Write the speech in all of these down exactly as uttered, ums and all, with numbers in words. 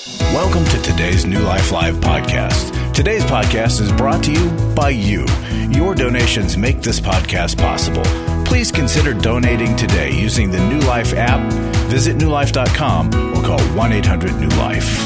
Welcome to today's New Life Live podcast. Today's podcast is brought to you by you. Your donations make this podcast possible. Please consider donating today using the New Life app. Visit new life dot com or call one eight hundred new life.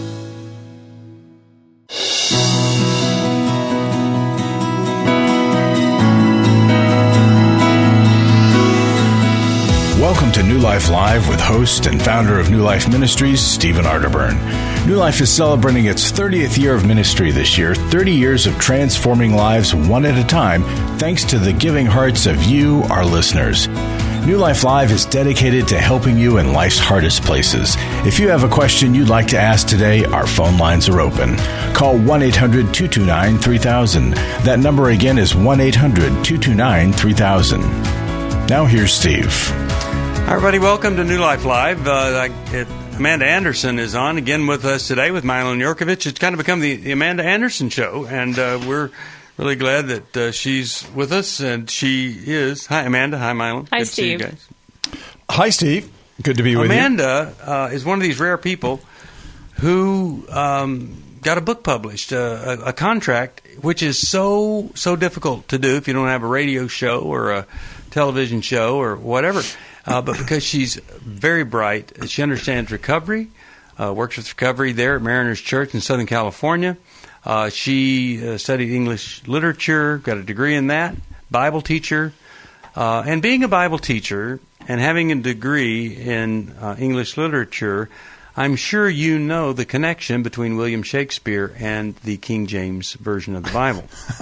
Welcome to New Life Live with host and founder of New Life Ministries, Stephen Arterburn. New Life is celebrating its thirtieth year of ministry this year, thirty years of transforming lives one at a time, thanks to the giving hearts of you, our listeners. New Life Live is dedicated to helping you in life's hardest places. If you have a question you'd like to ask today, our phone lines are open. Call one eight hundred two two nine three thousand. That number again is one eight hundred two two nine three thousand. Now here's Steve. Hi, everybody. Welcome to New Life Live. Uh, it, Amanda Anderson is on again with us today with Mylon Yorkovich. It's kind of become the, the Amanda Anderson show, and uh, we're really glad that uh, she's with us, and she is. Hi, Amanda. Hi, Mylon. Hi, Good Steve. To see you guys. Hi, Steve. Good to be with Amanda, you. Amanda uh, is one of these rare people who um, got a book published, uh, a, a contract, which is so, so difficult to do if you don't have a radio show or a television show or whatever. Uh, but because she's very bright, she understands recovery, uh, works with recovery there at Mariners Church in Southern California. Uh, she uh, studied English literature, got a degree in that, Bible teacher. Uh, and being a Bible teacher and having a degree in uh, English literature, I'm sure you know the connection between William Shakespeare and the King James Version of the Bible.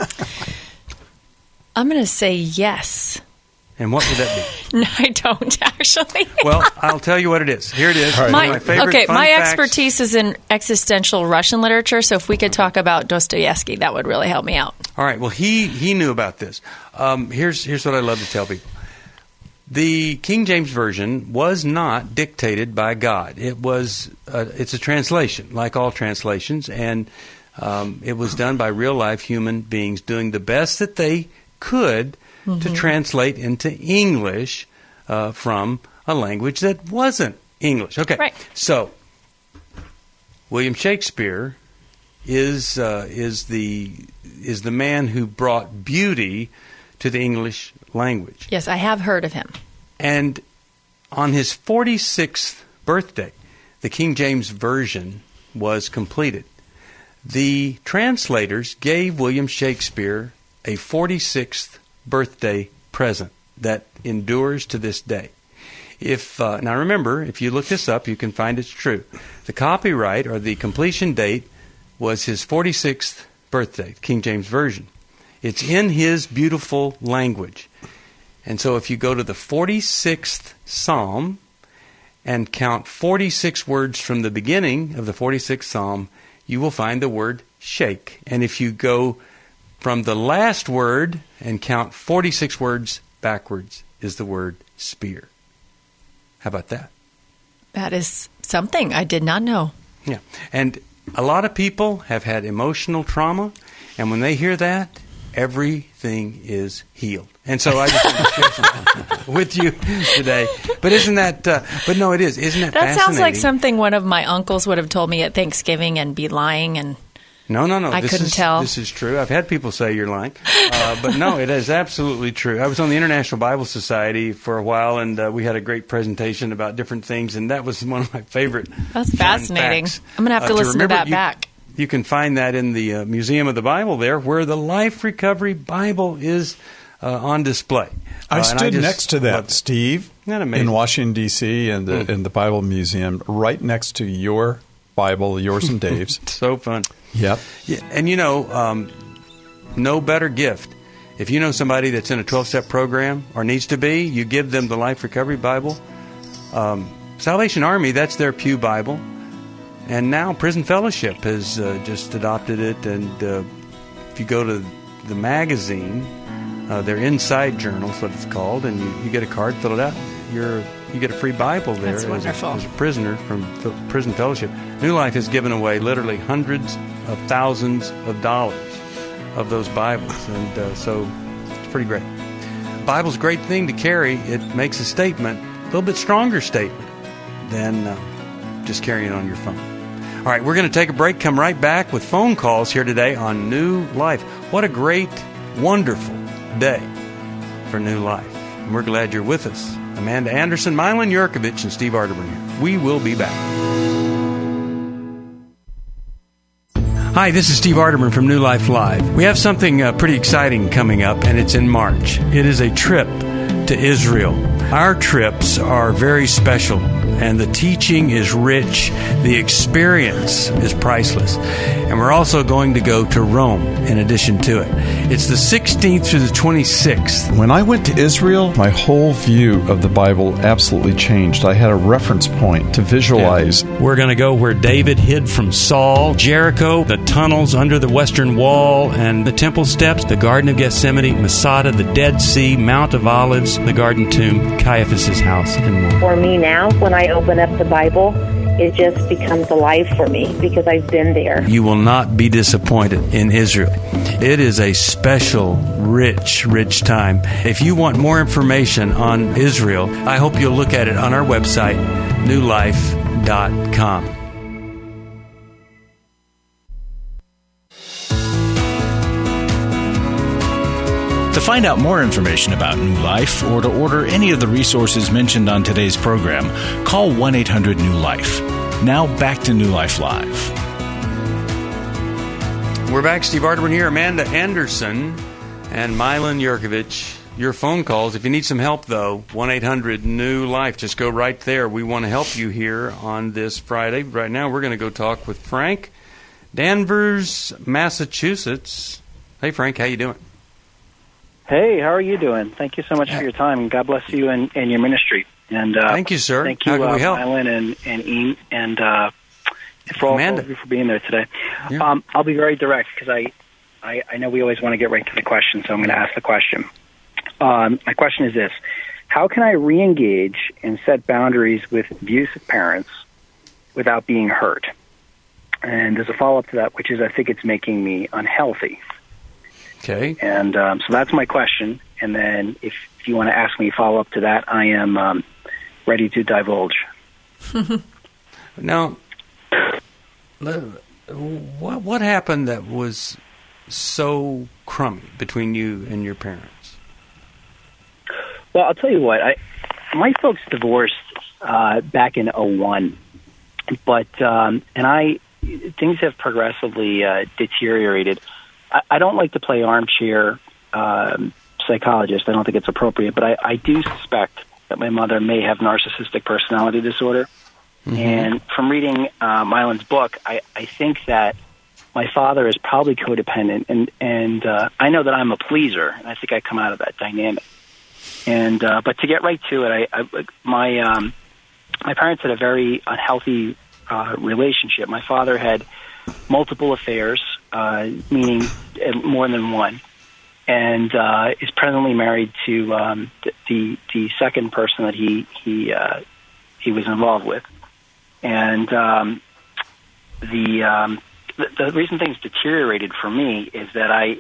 I'm going to say yes. And what would that be? No, I don't, actually. Well, I'll tell you what it is. Here it is. My, my favorite okay, fun my facts. expertise is in existential Russian literature, so if we could talk about Dostoevsky, that would really help me out. All right. Well, he, he knew about this. Um, here's here's what I love to tell people. The King James Version was not dictated by God. It was uh, it's a translation, like all translations, and um, it was done by real-life human beings doing the best that they could Mm-hmm. to translate into English uh, from a language that wasn't English. Okay, right. So William Shakespeare is uh, is the is the man who brought beauty to the English language. Yes, I have heard of him. And on his forty-sixth birthday, the King James Version was completed. The translators gave William Shakespeare a forty-sixth birthday present that endures to this day. If uh, now remember, if you look this up, you can find it's true. The copyright or the completion date was his forty-sixth birthday, King James Version. It's in his beautiful language. And so if you go to the forty-sixth Psalm and count forty-six words from the beginning of the forty-sixth Psalm, you will find the word shake. And if you go from the last word and count forty-six words backwards is the word spear. How about that? That is something I did not know. Yeah. And a lot of people have had emotional trauma, and when they hear that, everything is healed. And so I just want to share something with you today. But isn't that, uh, but no, it is. Isn't that, that fascinating? That sounds like something one of my uncles would have told me at Thanksgiving and be lying and... No, no, no. I this couldn't is, tell. This is true. I've had people say you're lying. Uh, but no, it is absolutely true. I was on the International Bible Society for a while, and uh, we had a great presentation about different things, and that was one of my favorite That's fascinating. facts. I'm going to have to uh, listen to, remember, that you, back. You can find that in the uh, Museum of the Bible there, where the Life Recovery Bible is uh, on display. I uh, stood I next to that, Steve, Isn't that amazing? in Washington, D C, in the, mm. in the Bible Museum, right next to your Bible, yours and Dave's. So fun. Yep. Yeah, and you know, um, no better gift. If you know somebody that's in a twelve-step program or needs to be, you give them the Life Recovery Bible. Um, Salvation Army, that's their pew Bible. And now Prison Fellowship has uh, just adopted it. And uh, if you go to the magazine, uh, their Inside Journal is what it's called, and you, you get a card, fill it out. You're you get a free Bible there That's as wonderful. a, as a prisoner from F- Prison Fellowship. New Life has given away literally hundreds of thousands of dollars of those Bibles, and uh, so it's pretty great. Bible's a great thing to carry. It makes a statement, a little bit stronger statement than uh, just carrying it on your phone. All right, we're going to take a break, come right back with phone calls here today on New Life. What a great, wonderful day for New Life. And we're glad you're with us. Amanda Anderson, Milan Yurkovich, and Steve Arterburn here. We will be back. Hi, this is Steve Arterburn from New Life Live. We have something uh, pretty exciting coming up, and it's in March. It is a trip to Israel. Our trips are very special, and the teaching is rich. The experience is priceless. And we're also going to go to Rome in addition to it. It's the sixteenth through the twenty-sixth. When I went to Israel, my whole view of the Bible absolutely changed. I had a reference point to visualize. Yeah. We're going to go where David hid from Saul, Jericho, the tunnels under the Western Wall, and the temple steps, the Garden of Gethsemane, Masada, the Dead Sea, Mount of Olives, the Garden Tomb, Caiaphas' house, and more. For me now, when I open up the Bible, it just becomes alive for me because I've been there. You will not be disappointed in Israel. It is a special, rich, rich time. If you want more information on Israel, I hope you'll look at it on our website, new life dot com. To find out more information about New Life or to order any of the resources mentioned on today's program, call one eight hundred new life. Now back to New Life Live. We're back. Steve Arterburn here, Amanda Anderson, and Milan Yurkovich. Your phone calls. If you need some help, though, one eight hundred new life. Just go right there. We want to help you here on this Friday. Right now, we're going to go talk with Frank, Danvers, Massachusetts. Hey, Frank, how you doing? Hey, how are you doing? Thank you so much for your time, and God bless you and, and your ministry. And uh, thank you, sir. Thank you, how can we uh, help? Milan and and Ian, and uh, for all, all of you for being there today. Yeah. Um, I'll be very direct because I, I, I know we always want to get right to the question, so I'm going to ask the question. Um, my question is this: how can I re-engage and set boundaries with abusive parents without being hurt? And there's a follow-up to that, which is I think it's making me unhealthy. Okay. And um, so that's my question. And then if, if you want to ask me follow-up to that, I am um, ready to divulge. Now, what, what happened that was so crummy between you and your parents? Well, I'll tell you what. I my folks divorced uh, back in oh one. But, um, and I, things have progressively uh, deteriorated. I don't like to play armchair um, psychologist. I don't think it's appropriate, but I, I do suspect that my mother may have narcissistic personality disorder. Mm-hmm. And from reading uh, Milan's book, I, I think that my father is probably codependent, and and uh, I know that I'm a pleaser, and I think I come out of that dynamic. And uh, but to get right to it, I, I my um, my parents had a very unhealthy uh, relationship. My father had multiple affairs, uh, meaning more than one, and uh, is presently married to um, the the second person that he he uh, he was involved with, and um, the, um, the the reason things deteriorated for me is that I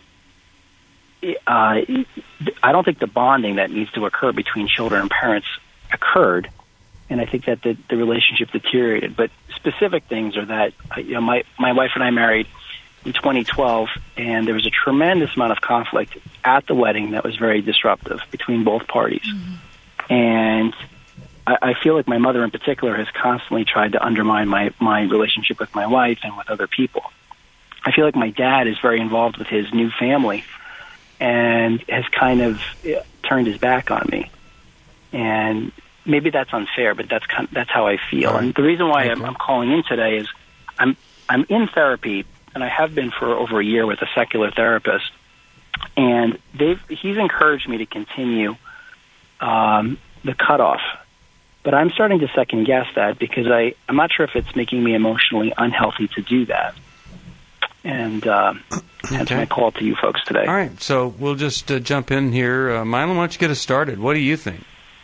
uh, I don't think the bonding that needs to occur between children and parents occurred. And I think that the, the relationship deteriorated. But specific things are that, you know, my, my wife and I married in twenty twelve, and there was a tremendous amount of conflict at the wedding that was very disruptive between both parties. Mm-hmm. And I, I feel like my mother in particular has constantly tried to undermine my, my relationship with my wife and with other people. I feel like my dad is very involved with his new family and has kind of turned his back on me. And maybe that's unfair, but that's kind of, that's how I feel. Right. And the reason why okay. I'm, I'm calling in today is I'm I'm in therapy, and I have been for over a year with a secular therapist. And they've he's encouraged me to continue um, the cutoff, but I'm starting to second guess that because I I'm not sure if it's making me emotionally unhealthy to do that. And uh, okay. That's my call to you folks today. All right, so we'll just uh, jump in here. Uh, Milan, why don't you get us started? What do you think?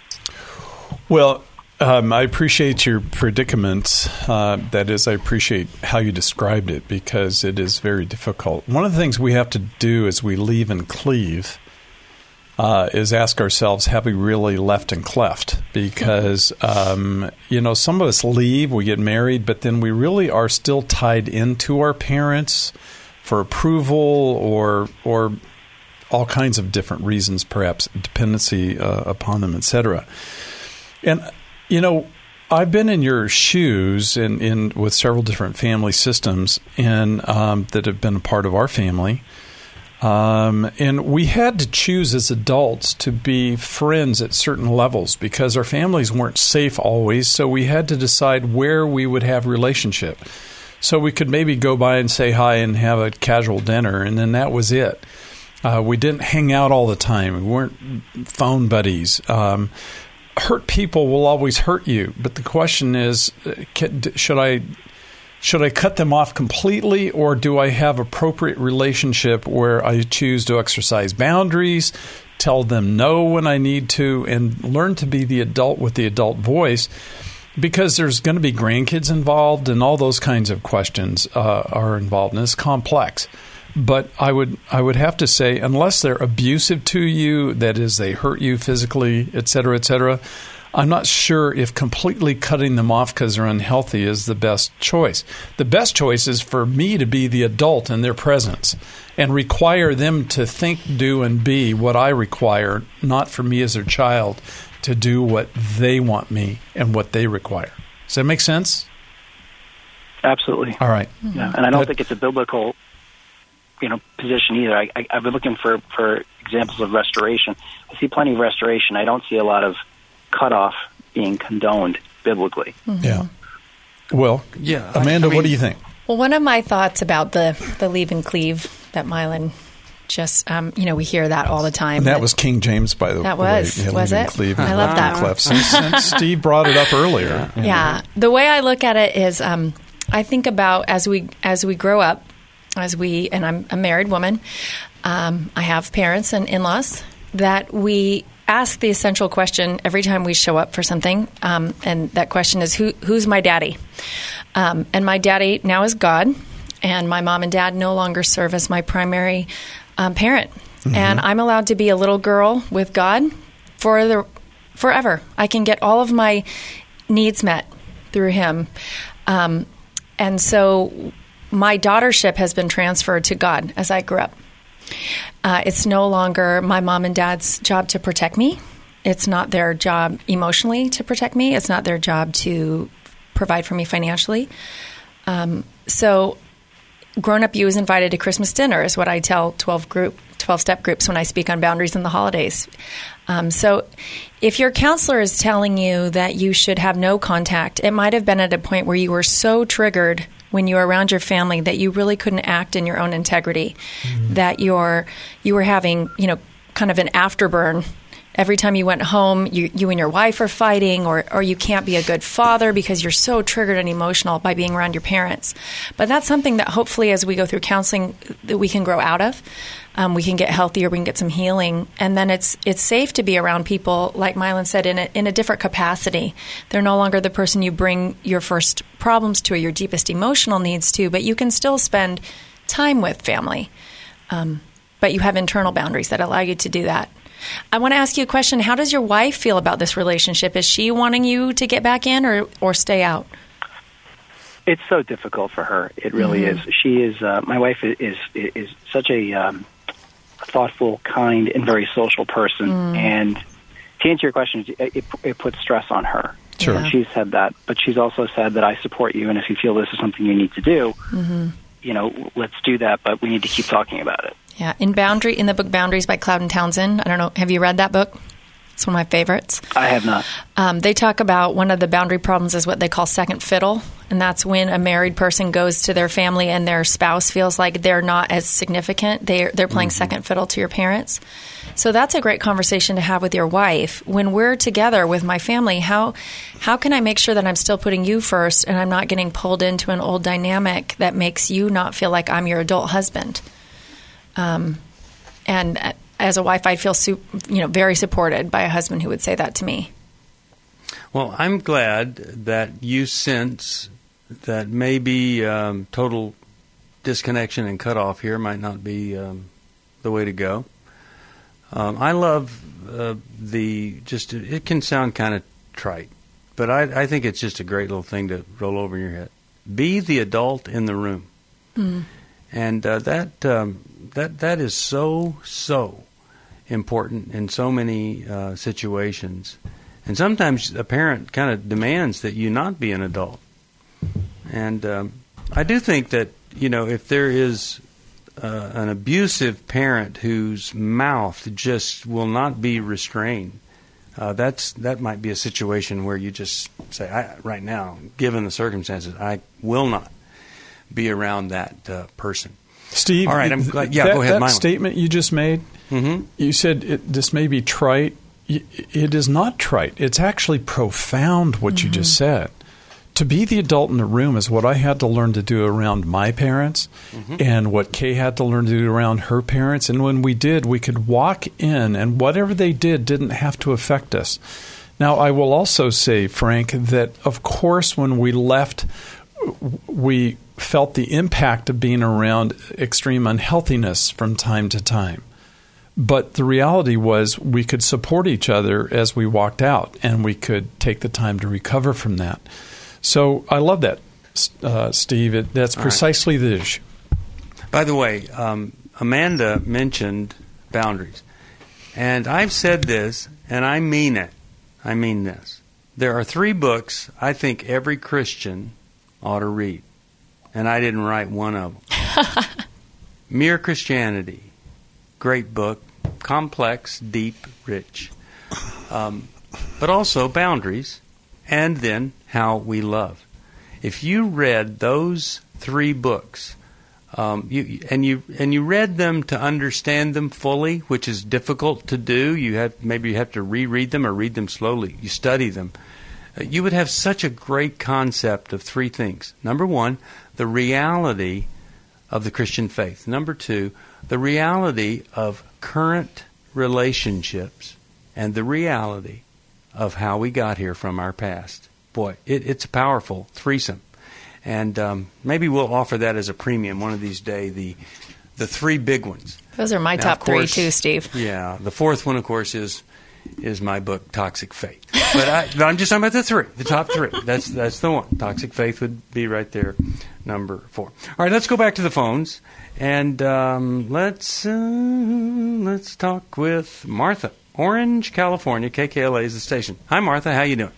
Well, um, I appreciate your predicament. Uh, that is, I appreciate how you described it because it is very difficult. One of the things we have to do as we leave and cleave uh, is ask ourselves, have we really left and cleft? Because, um, you know, some of us leave, we get married, but then we really are still tied into our parents for approval or or all kinds of different reasons, perhaps dependency uh, upon them, et cetera. And, you know, I've been in your shoes in, in with several different family systems and um, that have been a part of our family. Um, and we had to choose as adults to be friends at certain levels because our families weren't safe always. So we had to decide where we would have relationship. So we could maybe go by and say hi and have a casual dinner, and then that was it. Uh, we didn't hang out all the time. We weren't phone buddies. Um, hurt people will always hurt you, but the question is, can, should I should I cut them off completely, or do I have appropriate relationship where I choose to exercise boundaries, tell them no when I need to, and learn to be the adult with the adult voice? Because there's going to be grandkids involved, and all those kinds of questions uh, are involved, and it's complex. But I would I would have to say, unless they're abusive to you, that is, they hurt you physically, et cetera, et cetera, I'm not sure if completely cutting them off because they're unhealthy is the best choice. The best choice is for me to be the adult in their presence and require them to think, do, and be what I require, not for me as their child to do what they want me and what they require. Does that make sense? Absolutely. All right. Yeah, and I don't But, think it's a biblical, you know, position either. I, I, I've been looking for, for examples of restoration. I see plenty of restoration. I don't see a lot of cutoff being condoned biblically. Mm-hmm. Yeah. Well, Yeah, Amanda, I mean, what do you think? Well, one of my thoughts about the, the leave and cleave that Mylan just, um, you know, we hear that all the time. And that was King James, by the way. That was, Yeah, was leaving it? Cleve I and love that. Clef. Since, since Steve brought it up earlier. Yeah. yeah. The way I look at it is um, I think about as we as we grow up, as we, and I'm a married woman, um, I have parents and in-laws, that we ask the essential question every time we show up for something, um, and that question is, who, who's my daddy? Um, and my daddy now is God, and my mom and dad no longer serve as my primary um, parent. Mm-hmm. And I'm allowed to be a little girl with God for the forever. I can get all of my needs met through him. Um, and so my daughtership has been transferred to God as I grew up. Uh, it's no longer my mom and dad's job to protect me. It's not their job emotionally to protect me. It's not their job to provide for me financially. Um, so Grown Up You is invited to Christmas dinner is what I tell twelve group, twelve-step groups when I speak on boundaries in the holidays. Um, so if your counselor is telling you that you should have no contact, it might have been at a point where you were so triggered when you were around your family that you really couldn't act in your own integrity, mm-hmm. that you're, you were having, you know, kind of an afterburn. Every time you went home, you, you and your wife are fighting, or, or you can't be a good father because you're so triggered and emotional by being around your parents. But that's something that hopefully as we go through counseling that we can grow out of. Um, we can get healthier, we can get some healing. And then it's it's safe to be around people, like Mylan said, in a, in a different capacity. They're no longer the person you bring your first problems to or your deepest emotional needs to, but you can still spend time with family. Um, but you have internal boundaries that allow you to do that. I want to ask you a question. How does your wife feel about this relationship? Is she wanting you to get back in or, or stay out? It's so difficult for her. It really mm-hmm. is. She is, uh, my wife is, is, is such a um, thoughtful, kind, and very social person. Mm. And to answer your question, it, it, it puts stress on her. Sure. And she's said that. But she's also said that I support you, and if you feel this is something you need to do, mm-hmm. you know, let's do that, but we need to keep talking about it. Yeah, in Boundary, in the book Boundaries by Cloud and Townsend. I don't know, have you read that book? It's one of my favorites. I have not. Um, they talk about one of the boundary problems is what they call second fiddle, and that's when a married person goes to their family and their spouse feels like they're not as significant. They're, they're playing mm-hmm. second fiddle to your parents. So that's a great conversation to have with your wife. When we're together with my family, how how can I make sure that I'm still putting you first and I'm not getting pulled into an old dynamic that makes you not feel like I'm your adult husband? Um, and as a wife, I'd feel su- you know very supported by a husband who would say that to me. Well, I'm glad that you sense that maybe um, total disconnection and cutoff here might not be um, the way to go. Um, I love uh, the just. It can sound kind of trite, but I, I think it's just a great little thing to roll over in your head. Be the adult in the room, mm. and uh, that um, that that is so so important in so many uh, situations. And sometimes a parent kind of demands that you not be an adult. And um, I do think that, you know, if there is uh, an abusive parent whose mouth just will not be restrained, uh, that's that might be a situation where you just say, I, right now, given the circumstances, I will not be around that uh, person. Steve, all right, I'm glad. Yeah, that, go ahead. That Milo. statement you just made, mm-hmm. you said it, this may be trite. It is not trite. It's actually profound what mm-hmm. you just said. To be the adult in the room is what I had to learn to do around my parents mm-hmm. and what Kay had to learn to do around her parents. And when we did, we could walk in and whatever they did didn't have to affect us. Now, I will also say, Frank, that of course when we left, we felt the impact of being around extreme unhealthiness from time to time. But the reality was we could support each other as we walked out, and we could take the time to recover from that. So I love that, uh, Steve. It, that's All precisely right. the issue. By the way, um, Amanda mentioned boundaries. And I've said this, and I mean it. I mean this. There are three books I think every Christian ought to read. And I didn't write one of them. Mere Christianity. Great book, complex, deep, rich. Um, but also Boundaries, and then How We Love. If you read those three books, um, you, and you and you read them to understand them fully, which is difficult to do. You have maybe you have to reread them or read them slowly. You study them. Uh, you would have such a great concept of three things. Number one, the reality of the Christian faith. Number two, the reality of current relationships and the reality of how we got here from our past. Boy, it, it's a powerful threesome. And um, maybe we'll offer that as a premium one of these days, the the three big ones. Those are my now, top course, three too, Steve. Yeah. The fourth one, of course, is is my book, Toxic Faith. But, I, but I'm just talking about the three, the top three. That's that's the one. Toxic Faith would be right there, number four. All right, let's go back to the phones. And um, let's uh, let's talk with Martha, Orange, California. K K L A is the station. Hi, Martha. How you doing?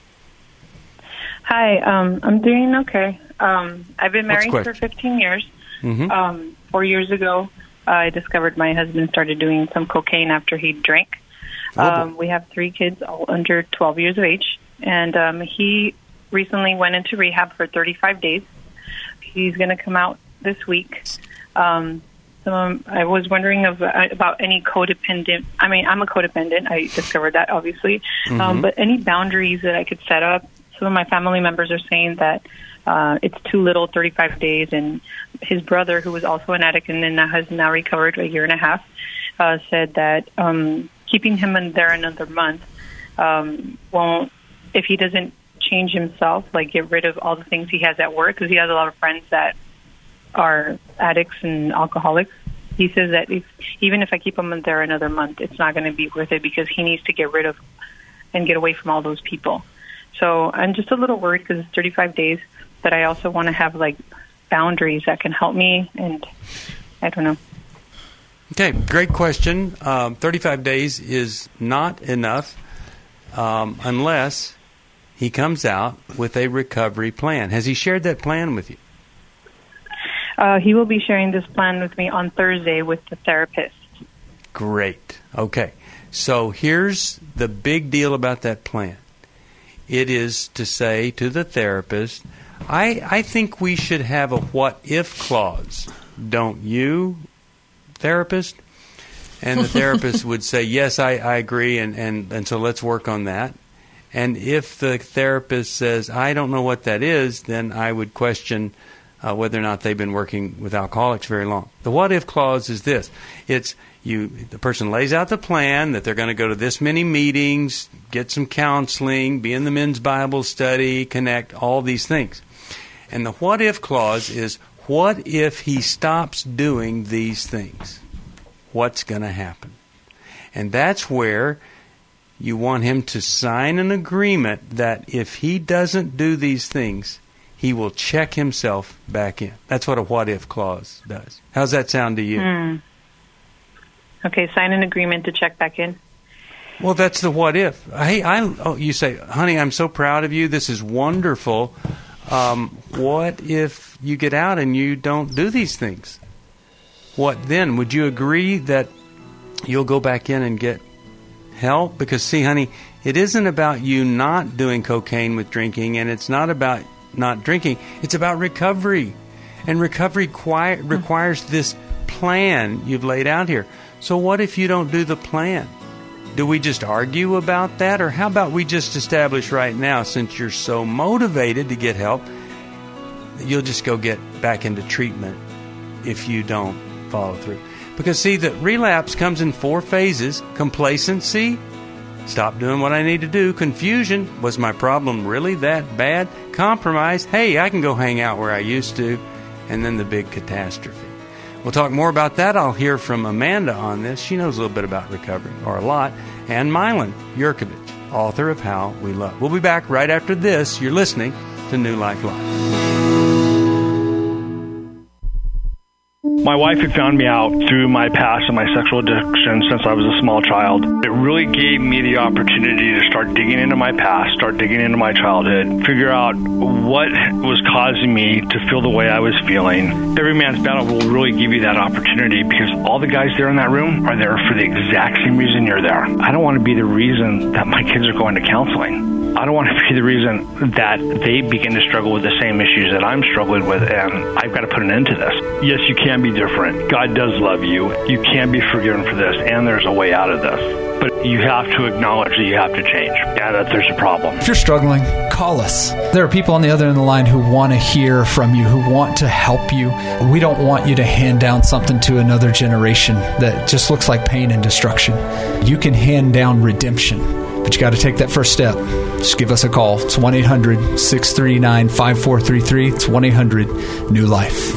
Hi. Um, I'm doing okay. Um, I've been married for fifteen years. Mm-hmm. Um, four years ago, uh, I discovered my husband started doing some cocaine after he drank. Oh, um, we have three kids, all under twelve years of age. And um, he recently went into rehab for thirty-five days. He's going to come out this week. Um, so um, I was wondering of, uh, about any codependent. I mean, I'm a codependent. I discovered that, obviously. Mm-hmm. Um, but any boundaries that I could set up. Some of my family members are saying that uh, it's too little, thirty-five days. And his brother, who was also an addict and then has now recovered a year and a half, uh, said that um, keeping him in there another month um, won't, if he doesn't change himself, like get rid of all the things he has at work, because he has a lot of friends that are addicts and alcoholics. He says that if, even if I keep him in there another month, it's not going to be worth it because he needs to get rid of and get away from all those people. So I'm just a little worried because it's thirty-five days, but I also want to have like boundaries that can help me, and I don't know. Okay, great question. Um, thirty-five days is not enough um, unless he comes out with a recovery plan. Has he shared that plan with you? Uh, he will be sharing this plan with me on Thursday with the therapist. Great. Okay. So here's the big deal about that plan. It is to say to the therapist, I, I think we should have a what-if clause. Don't you, therapist? And the therapist would say, yes, I, I agree, and, and, and so let's work on that. And if the therapist says, I don't know what that is, then I would question uh, whether or not they've been working with alcoholics very long. The what-if clause is this. It's you. The person lays out the plan that they're going to go to this many meetings, get some counseling, be in the men's Bible study, connect, all these things. And the what-if clause is, what if he stops doing these things? What's going to happen? And that's where you want him to sign an agreement that if he doesn't do these things, he will check himself back in. That's what a what-if clause does. How's that sound to you? Mm. Okay, sign an agreement to check back in. Well, that's the what-if. Hey, I, oh, you say, honey, I'm so proud of you. This is wonderful. Um, what if you get out and you don't do these things? What then? Would you agree that you'll go back in and get help? Because, see, honey, it isn't about you not doing cocaine with drinking, and it's not about not drinking. It's about recovery. And recovery qui- requires this plan you've laid out here. So what if you don't do the plan? Do we just argue about that? Or how about we just establish right now, since you're so motivated to get help, you'll just go get back into treatment if you don't follow through. Because, see, the relapse comes in four phases. Complacency, stop doing what I need to do. Confusion, was my problem really that bad? Compromise, hey, I can go hang out where I used to. And then the big catastrophe. We'll talk more about that. I'll hear from Amanda on this. She knows a little bit about recovery, or a lot. And Milan Yurkovich, author of How We Love. We'll be back right after this. You're listening to New Life Live. My wife had found me out through my past and my sexual addiction since I was a small child. It really gave me the opportunity to start digging into my past, start digging into my childhood, figure out what was causing me to feel the way I was feeling. Every Man's Battle will really give you that opportunity because all the guys there in that room are there for the exact same reason you're there. I don't want to be the reason that my kids are going to counseling. I don't want to be the reason that they begin to struggle with the same issues that I'm struggling with, and I've got to put an end to this. Yes, you can be different. God does love you. You can be forgiven for this, and there's a way out of this. But you have to acknowledge that you have to change, and that there's a problem. If you're struggling, call us. There are people on the other end of the line who want to hear from you, who want to help you. We don't want you to hand down something to another generation that just looks like pain and destruction. You can hand down redemption, but you got to take that first step. Just give us a call. It's one eight hundred six three nine five four three three. It's one eight hundred new life.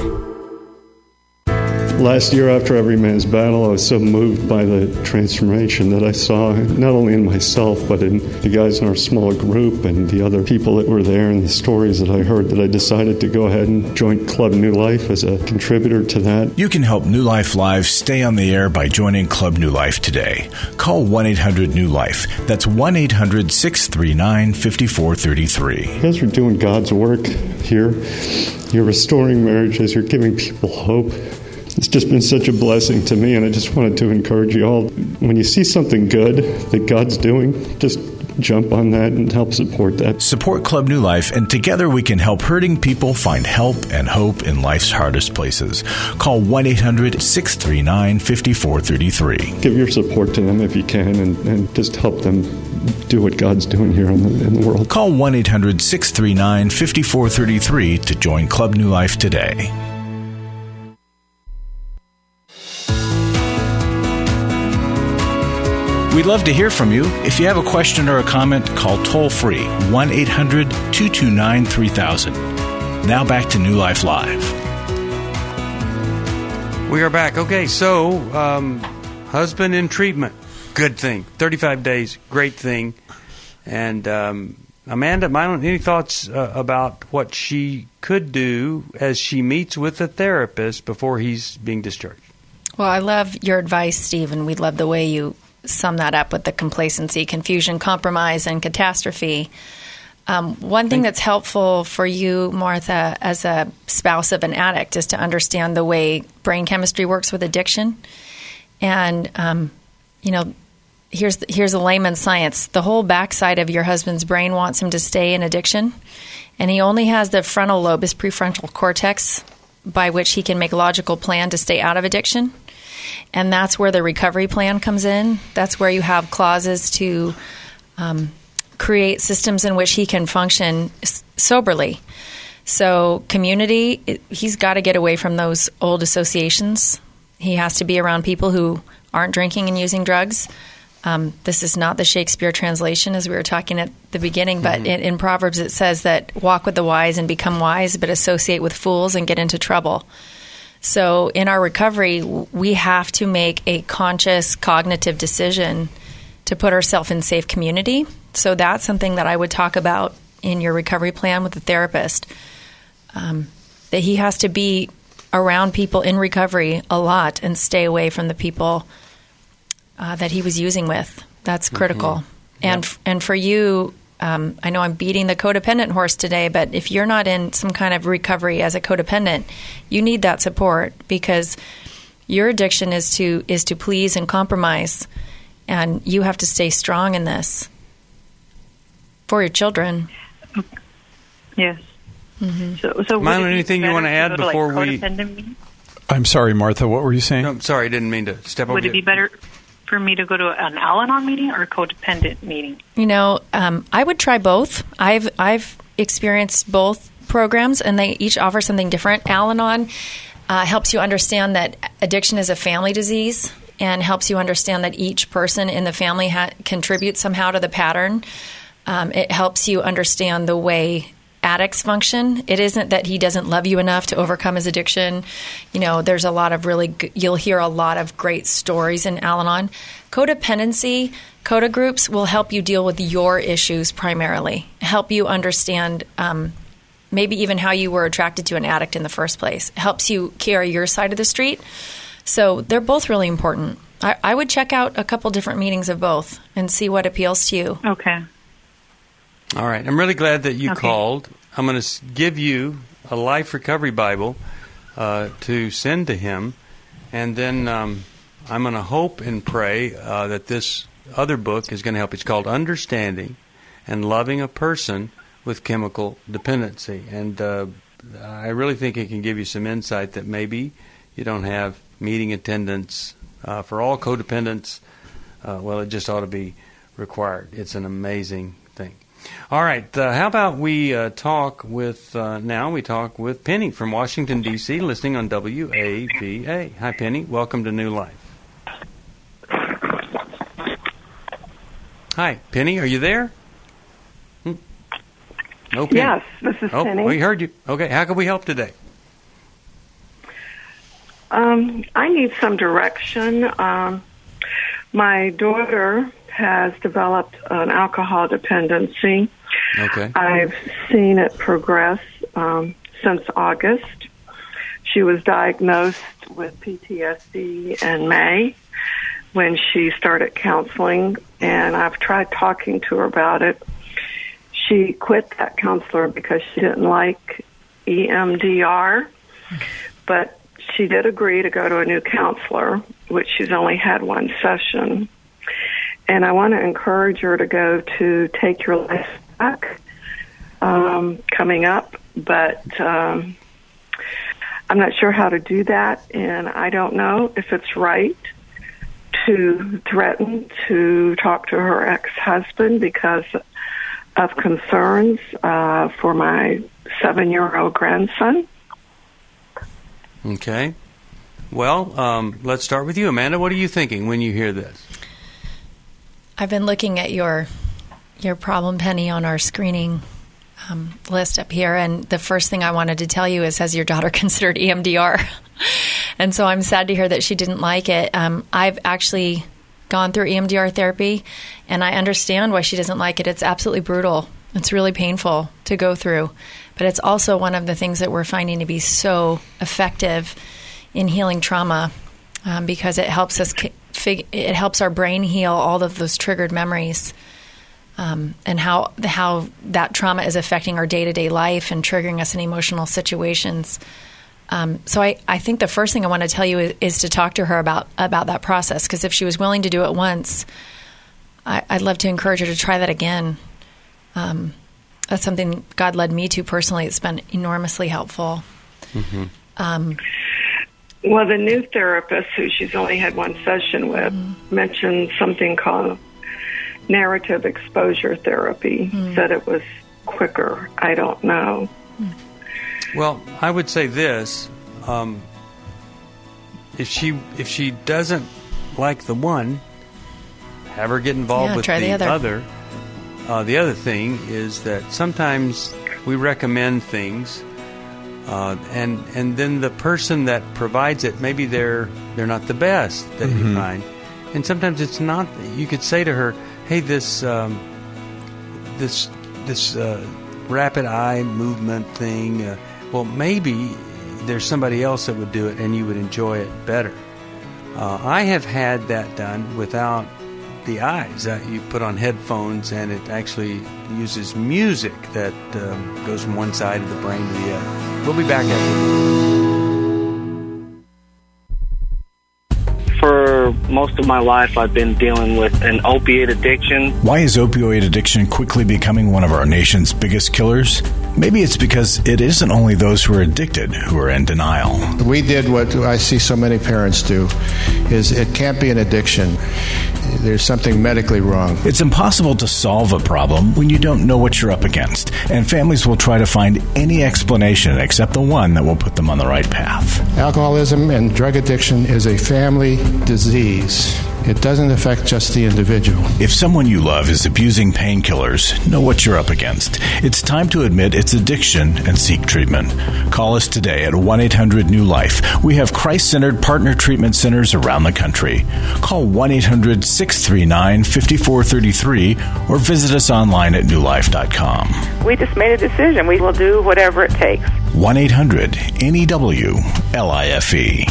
Last year, after Every Man's Battle, I was so moved by the transformation that I saw, not only in myself, but in the guys in our small group and the other people that were there and the stories that I heard, that I decided to go ahead and join Club New Life as a contributor to that. You can help New Life Live stay on the air by joining Club New Life today. Call one eight hundred new life. That's one eight hundred six three nine five four three three. You guys are doing God's work here. You're restoring marriages. You're giving people hope. It's just been such a blessing to me, and I just wanted to encourage you all. When you see something good that God's doing, just jump on that and help support that. Support Club New Life, and together we can help hurting people find help and hope in life's hardest places. Call one eight hundred six three nine five four three three. Give your support to them if you can, and, and just help them do what God's doing here in the, in the world. Call one eight hundred six three nine five four three three to join Club New Life today. We'd love to hear from you. If you have a question or a comment, call toll-free one eight hundred two two nine three thousand. Now back to New Life Live. We are back. Okay, so um, husband in treatment, good thing. thirty-five days, great thing. And um, Amanda, Milan, any thoughts uh, about what she could do as she meets with a therapist before he's being discharged? Well, I love your advice, Steve, and we love the way you sum that up with the complacency, confusion, compromise, and catastrophe. Um, one thing that's helpful for you, Martha, as a spouse of an addict, is to understand the way brain chemistry works with addiction. And, um, you know, here's the, here's a layman's science. The whole backside of your husband's brain wants him to stay in addiction, and he only has the frontal lobe, his prefrontal cortex, by which he can make a logical plan to stay out of addiction. And that's where the recovery plan comes in. That's where you have clauses to um, create systems in which he can function s- soberly. So community, it, he's got to get away from those old associations. He has to be around people who aren't drinking and using drugs. Um, this is not the Shakespeare translation, as we were talking at the beginning, but mm-hmm. in, in Proverbs it says that walk with the wise and become wise, but associate with fools and get into trouble. So in our recovery, we have to make a conscious cognitive decision to put ourselves in safe community. So that's something that I would talk about in your recovery plan with the therapist, um, that he has to be around people in recovery a lot and stay away from the people uh, that he was using with. That's critical. Mm-hmm. And yep. and for you, um, I know I'm beating the codependent horse today, but if you're not in some kind of recovery as a codependent, you need that support, because your addiction is to is to please and compromise, and you have to stay strong in this for your children. Yes. Mm-hmm. So, so Milo, anything you want to add before like we? I'm sorry, Martha. What were you saying? No, I'm sorry, I didn't mean to step over. Would it be better for me to go to an Al-Anon meeting or a codependent meeting? You know, um, I would try both. I've I've experienced both programs, and they each offer something different. Al-Anon uh, helps you understand that addiction is a family disease, and helps you understand that each person in the family ha- contributes somehow to the pattern. Um, it helps you understand the way addicts function. It isn't that he doesn't love you enough to overcome his addiction. You know, there's a lot of really, g- you'll hear a lot of great stories in Al-Anon. Codependency, Coda groups will help you deal with your issues primarily, help you understand um, maybe even how you were attracted to an addict in the first place. It helps you carry your side of the street. So they're both really important. I, I would check out a couple different meetings of both and see what appeals to you. Okay. All right. I'm really glad that you okay. called. I'm going to give you a Life Recovery Bible uh, to send to him. And then um, I'm going to hope and pray uh, that this other book is going to help. It's called Understanding and Loving a Person with Chemical Dependency. And uh, I really think it can give you some insight that maybe you don't have meeting attendance uh, for all codependents. Uh, well, it just ought to be required. It's an amazing thing. All right. Uh, how about we uh, talk with, uh, now we talk with Penny from Washington, D C, listening on W A V A. Hi, Penny. Welcome to New Life. Hi, Penny. Are you there? Hmm. No, Penny. Yes, this is oh, Penny. we heard you. Okay. How can we help today? Um, I need some direction. Um, my daughter has developed an alcohol dependency. Okay. I've seen it progress um, since August. She was diagnosed with P T S D in May when she started counseling, and I've tried talking to her about it. She quit that counselor because she didn't like E M D R, but she did agree to go to a new counselor, which she's only had one session. And I want to encourage her to go to Take Your Life Back um, coming up, but um, I'm not sure how to do that, and I don't know if it's right to threaten to talk to her ex-husband because of concerns uh, for my seven-year-old grandson. Okay. Well, um, let's start with you, Amanda. What are you thinking when you hear this? I've been looking at your your problem, Penny, on our screening um, list up here, and the first thing I wanted to tell you is, has your daughter considered E M D R? And so I'm sad to hear that she didn't like it. Um, I've actually gone through E M D R therapy, and I understand why she doesn't like it. It's absolutely brutal. It's really painful to go through, but it's also one of the things that we're finding to be so effective in healing trauma um, because it helps us fig- it helps our brain heal all of those triggered memories um, and how how that trauma is affecting our day-to-day life and triggering us in emotional situations. Um, so I, I think the first thing I want to tell you is, is to talk to her about, about that process, because if she was willing to do it once, I, I'd love to encourage her to try that again. Um, that's something God led me to personally. It's been enormously helpful. Mm-hmm. Um, well, the new therapist, who she's only had one session with, mm-hmm. mentioned something called narrative exposure therapy, mm-hmm. said it was quicker. I don't know. Mm-hmm. Well, I would say this: um, if she if she doesn't like the one, have her get involved yeah, with try the, the other. other. Uh, the other thing is that sometimes we recommend things Uh, and and then the person that provides it, maybe they're they're not the best that mm-hmm. you find, and sometimes it's not. You could say to her, "Hey, this um, this this uh, rapid eye movement thing. Uh, well, maybe there's somebody else that would do it, and you would enjoy it better." Uh, I have had that done without the eyes. Uh, you put on headphones, and it actually uses music that um, goes from one side of the brain to the other. We'll be back after. For most of my life, I've been dealing with an opiate addiction. Why is opioid addiction quickly becoming one of our nation's biggest killers? Maybe it's because it isn't only those who are addicted who are in denial. We did what I see so many parents do, is it can't be an addiction. There's something medically wrong. It's impossible to solve a problem when you don't know what you're up against, and families will try to find any explanation except the one that will put them on the right path. Alcoholism and drug addiction is a family disease. It doesn't affect just the individual. If someone you love is abusing painkillers, know what you're up against. It's time to admit it's addiction and seek treatment. Call us today at one eight hundred new life. We have Christ-centered partner treatment centers around the country. Call one eight hundred six three nine five four three three or visit us online at new life dot com. We just made a decision. We will do whatever it takes. one eight hundred N E W L I F E.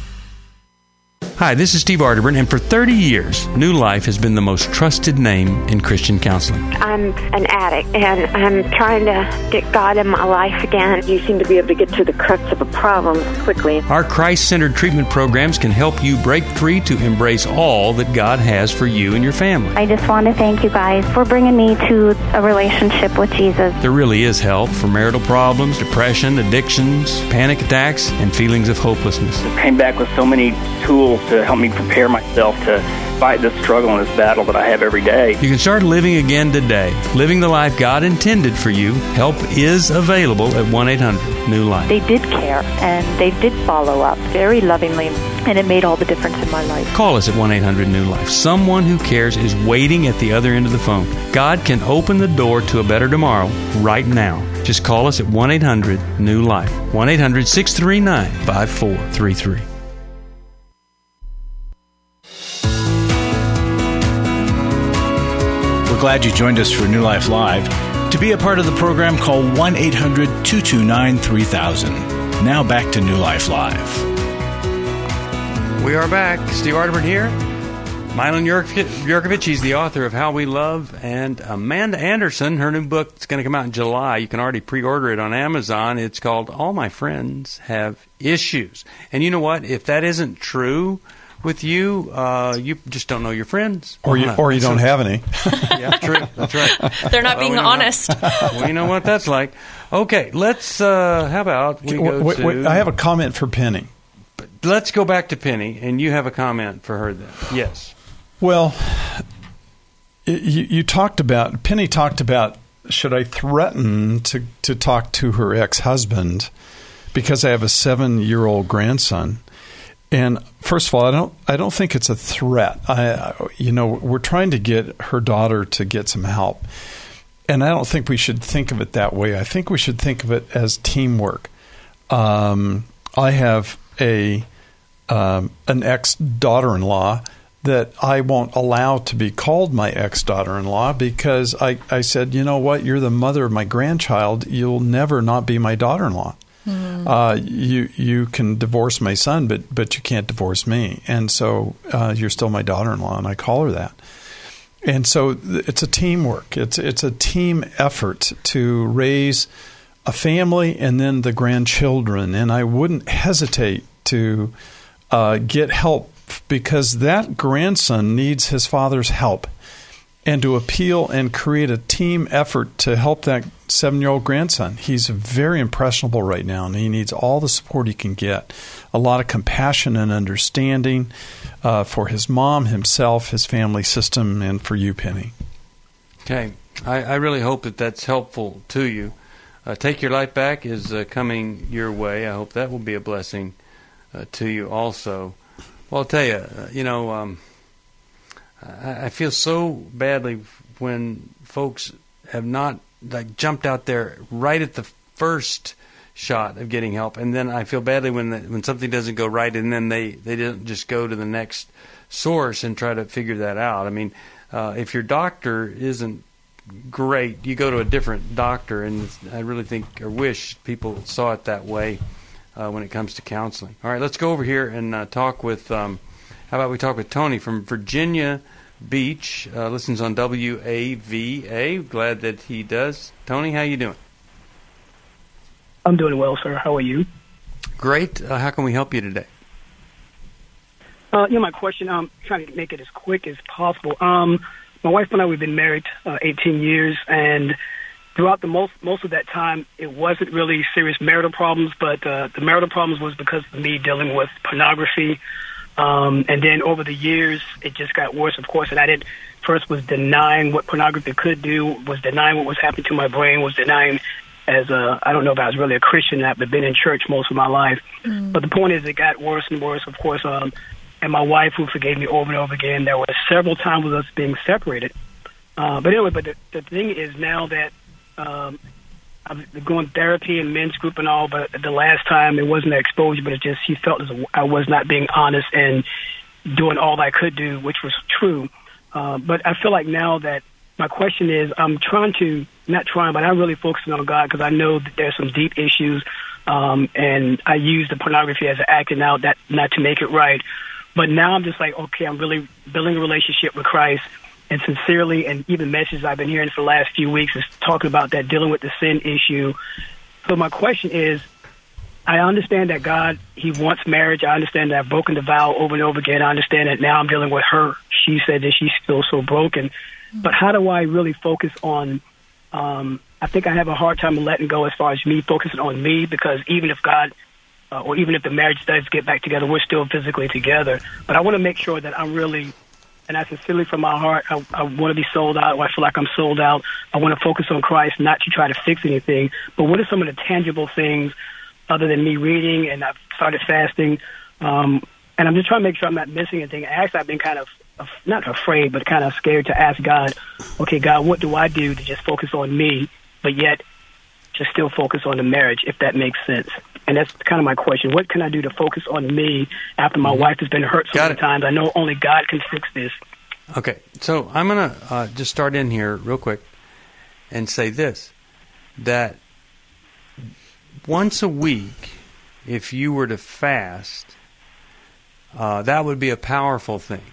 Hi, this is Steve Arterburn, and for thirty years, New Life has been the most trusted name in Christian counseling. I'm an addict, and I'm trying to get God in my life again. You seem to be able to get to the crux of a problem quickly. Our Christ-centered treatment programs can help you break free to embrace all that God has for you and your family. I just want to thank you guys for bringing me to a relationship with Jesus. There really is help for marital problems, depression, addictions, panic attacks, and feelings of hopelessness. I came back with so many tools to help me prepare myself to fight this struggle and this battle that I have every day. You can start living again today, living the life God intended for you. Help is available at one eight hundred new life. They did care, and they did follow up very lovingly, and it made all the difference in my life. Call us at one eight hundred new life. Someone who cares is waiting at the other end of the phone. God can open the door to a better tomorrow right now. Just call us at one eight hundred new life. one eight hundred six three nine five four three three. Glad you joined us for New Life Live. To be a part of the program, call one eight hundred two two nine three thousand. Now back to New Life Live. We are back. Steve Arterburn here. Mylon Yurkovich, he's the author of How We Love, and Amanda Anderson, her new book is going to come out in July. You can already pre-order it on Amazon. It's called All My Friends Have Issues. And you know what? If that isn't true with you, uh, you just don't know your friends. Or you, or you don't have any. Yeah, true. That's right. They're not well, being we honest. Well, you know what that's like. Okay, let's, uh, how about we go wait, to... Wait, I have a comment for Penny. Let's go back to Penny, and you have a comment for her then. Yes. Well, you, you talked about, Penny talked about, should I threaten to, to talk to her ex-husband because I have a seven-year-old grandson? And first of all, I don't. I don't think it's a threat. I, you know, we're trying to get her daughter to get some help, and I don't think we should think of it that way. I think we should think of it as teamwork. Um, I have a um, an ex-daughter-in-law that I won't allow to be called my ex-daughter-in-law because I, I said, you know what, you're the mother of my grandchild. You'll never not be my daughter-in-law. Mm. Uh, you you can divorce my son, but but you can't divorce me, and so uh, you're still my daughter-in-law, and I call her that. And so it's a teamwork. It's it's a team effort to raise a family and then the grandchildren. And I wouldn't hesitate to uh, get help because that grandson needs his father's help, and to appeal and create a team effort to help that seven-year-old grandson. He's very impressionable right now, and he needs all the support he can get. A lot of compassion and understanding uh, for his mom, himself, his family system, and for you, Penny. Okay. I, I really hope that that's helpful to you. Uh, Take Your Life Back is uh, coming your way. I hope that will be a blessing uh, to you also. Well, I'll tell you, uh, you know, um, I, I feel so badly when folks have not like jumped out there right at the first shot of getting help. And then I feel badly when the, when something doesn't go right, and then they, they don't just go to the next source and try to figure that out. I mean, uh, if your doctor isn't great, you go to a different doctor, and I really think or wish people saw it that way uh, when it comes to counseling. All right, let's go over here and uh, talk with, um, how about we talk with Tony from Virginia Beach, uh, listens on W A V A. Glad that he does. Tony, how you doing? I'm doing well, sir. How are you? Great. Uh, how can we help you today? Uh, you know, my question, I'm trying to make it as quick as possible. Um, my wife and I, we've been married uh, eighteen years, and throughout the most most of that time, it wasn't really serious marital problems, but uh, the marital problems was because of me dealing with pornography. Um, and then over the years, it just got worse, of course, and I did first was denying what pornography could do, was denying what was happening to my brain, was denying as a, I don't know if I was really a Christian, I've been in church most of my life. Mm. But the point is, it got worse and worse, of course. Um, and my wife, who forgave me over and over again, there were several times with us being separated. Uh, but anyway, but the, the thing is now that um, I've been going therapy and men's group and all, but the last time it wasn't an exposure, but it just, she felt as I was not being honest and doing all I could do, which was true. Uh, but I feel like now that my question is, I'm trying to, not trying, but I'm really focusing on God, because I know that there's some deep issues, um, and I use the pornography as an acting out, that not to make it right. But now I'm just like, okay, I'm really building a relationship with Christ, and sincerely, and even messages I've been hearing for the last few weeks is talking about that, dealing with the sin issue. So my question is, I understand that God, He wants marriage. I understand that I've broken the vow over and over again. I understand that now I'm dealing with her. She said that she's still so broken. But how do I really focus on, um, I think I have a hard time letting go as far as me focusing on me, because even if God, uh, or even if the marriage does get back together, we're still physically together. But I want to make sure that I'm really, and I sincerely from my heart, I, I want to be sold out, or I feel like I'm sold out. I want to focus on Christ, not to try to fix anything. But what are some of the tangible things other than me reading, and I've started fasting, um, and I'm just trying to make sure I'm not missing anything. Actually, I've been kind of, not afraid, but kind of scared to ask God, okay, God, what do I do to just focus on me, but yet just still focus on the marriage, if that makes sense? And that's kind of my question. What can I do to focus on me after my mm-hmm. wife has been hurt so Got many it. times? I know only God can fix this. Okay, so I'm going to uh, just start in here real quick and say this, that once a week, if you were to fast, uh, that would be a powerful thing.